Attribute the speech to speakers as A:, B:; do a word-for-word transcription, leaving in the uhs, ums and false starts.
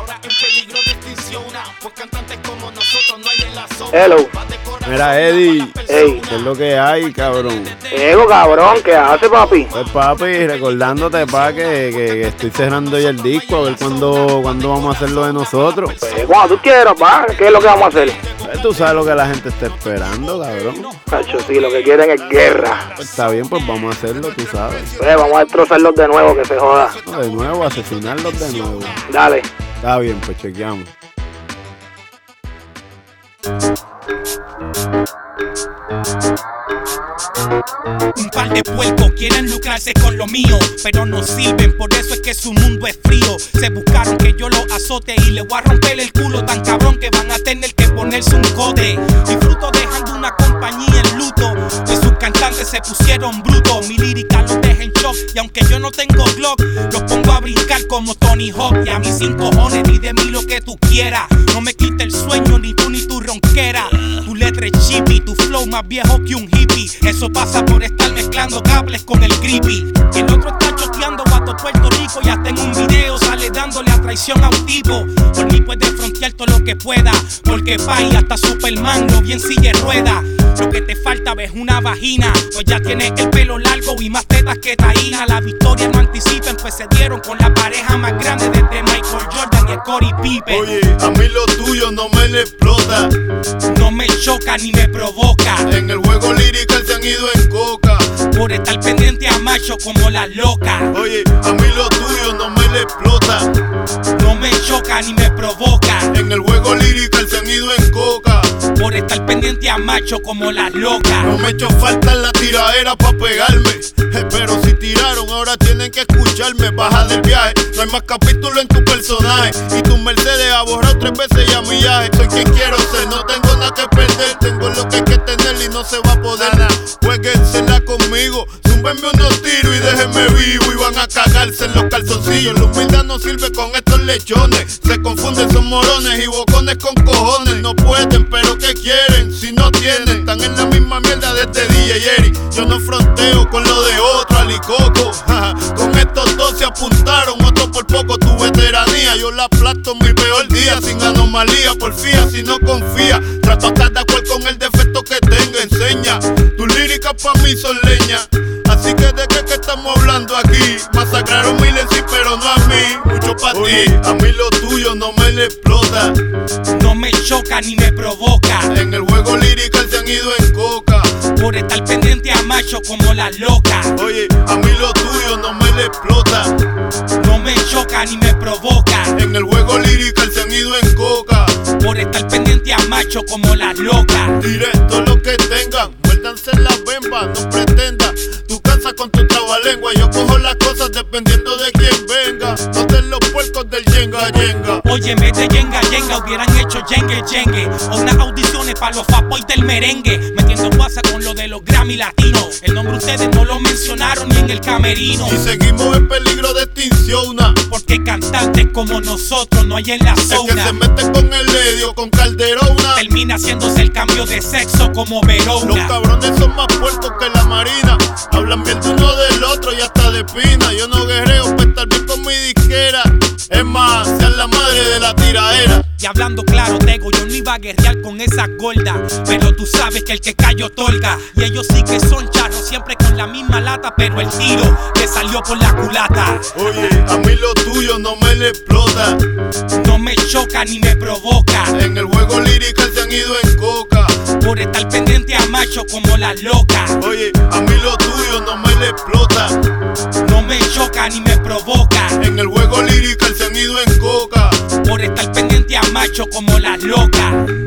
A: ahora en peligro de extinción, pues cantantes como nosotros no hay en la zona.
B: Hello.
C: Mira, Eddie,
B: Ey.
C: ¿qué es lo que hay, cabrón?
B: Ego, cabrón, ¿qué hace, papi?
C: Pues, papi, recordándote, pa, que, que, que estoy cerrando ya el disco, a ver cuándo, cuándo vamos a hacer lo de nosotros.
B: Pues cuando tú quieras, pa, ¿qué es lo que vamos a hacer?
C: Pues, tú sabes lo que la gente está esperando, cabrón.
B: Cacho, sí, lo que quieren es guerra.
C: Pues, está bien, pues vamos a hacerlo, tú sabes.
B: Pues vamos a destrozarlos de nuevo, que se joda.
C: No, de nuevo, asesinarlos de nuevo.
B: Dale.
C: Está bien, pues chequeamos.
A: Un par de puercos quieren lucrarse con lo mío, pero no sirven, por eso es que su mundo es frío. Se buscaron que yo lo azote y le voy a romper el culo tan cabrón que van a tener que ponerse un cote. Disfruto dejando una compañía en luto, que sus cantantes se pusieron brutos. Mi lírica los deja en shock y aunque yo no tengo Glock, los pongo a brincar como Tony Hawk. Y a mis cinco cojones, di de mí lo que tú quieras. No me quite el sueño ni tú ni tu ronquera. Tu letra es chippy, tu flow más viejo que un hippie. Eso pasa por estar mezclando cables con el creepy. El otro está choteando guato Puerto Rico y hasta en un video sale dándole a traición a un tipo. Por mí puedes frontear todo lo que pueda, porque pay hasta Superman lo bien silla rueda. Lo que te falta ves una vagina, pues ya tienes el pelo largo y más tetas que Taína. La victoria no anticipen, pues se dieron con la pareja más grande desde Michael Jordan y Scottie Pippen.
D: Oye, a mí lo tuyo no me le explota,
A: no me choca ni me provoca.
D: En el juego lírico se han ido en coca,
A: por estar pendiente a macho como la loca.
D: Oye, a mí lo tuyo no me le explota,
A: no me choca ni me provoca.
D: En el juego lírico se han ido en coca,
A: por estar pendiente a macho como la loca.
D: No me echó falta la tiradera pa' pegarme, eh, pero si tiraron ahora tienen que escucharme. Baja del viaje, no hay más capítulo en tu personaje, y tu Mercedes ha borrado tres veces ya millaje. Soy quien quiero ser, no tengo nada que perder, tengo lo que hay que tener y no se va a poder. Jueguensela conmigo, zúmbenme unos tiros y déjenme vivo, y van a cagarse en los calzoncillos. La humildad no sirve con estos lechones, se confunden, son morones y bocones con cojones. No pueden, pero ¿qué quieren? Si no tienen, están en la misma mierda de este D J Eri. Yo no fronteo con lo de otro, alicoco. Con estos dos se apuntaron, otro por poco tu veteranía. Yo la aplasto mi peor día, sin anomalía, porfía, si no confía. Trato a cada cual con el defecto que tenga, enseña. Tus líricas pa' mí son leña, así que de qué que estamos hablando aquí. Masacraron miles sí, pero no a mí, mucho pa' ti. A mí lo tuyo no me le explota,
A: no me choca ni me provoca.
D: En el juego lírico se han ido en coca,
A: por estar pendiente a macho como la loca.
D: Oye, a mí lo tuyo no me le explota,
A: no me choca ni me provoca.
D: En el juego lírico se han ido en coca,
A: por estar pendiente a macho como la loca.
D: Directo lo que tengan, muérdanse las bembas, no pretendas. Tú cansas con tu trabalengua, yo cojo las cosas dependiendo de quién venga. No de los puercos del yenga yenga.
A: Oye, en vez de yenga yenga hubieran hecho yengue yengue, o unas audiciones para los fatboys del merengue. Metiendo WhatsApp con lo de los Grammy latinos. El nombre ustedes no lo mencionaron ni en el camerino.
D: Y seguimos en peligro de extinción,
A: porque cantantes como nosotros no hay en la zona.
D: El que se mete con el Edio, con Calderona,
A: termina haciéndose el cambio de sexo como Verona.
D: Los cabrones son más puercos que la marina, hablan bien de uno del otro y hasta de pina. Yo no guerreo para estar bien con mi disquera, es más, sean la madre de la tiraera.
A: Y hablando claro, Tego, yo no iba a guerrear con esa gorda, pero tú sabes que el que calla otorga. Y ellos sí que son charros, siempre con la misma lata, pero el tiro le salió por la culata.
D: Oye, a mí lo tuyo no me le explota,
A: no me choca ni me provoca.
D: En el juego lírico se han ido en coca,
A: por estar pendiente a macho como la loca.
D: Oye, a mí lo tuyo no me le explota,
A: no me choca ni me provoca.
D: En el juego lírico se han ido en coca,
A: por estar pendiente a macho como la loca.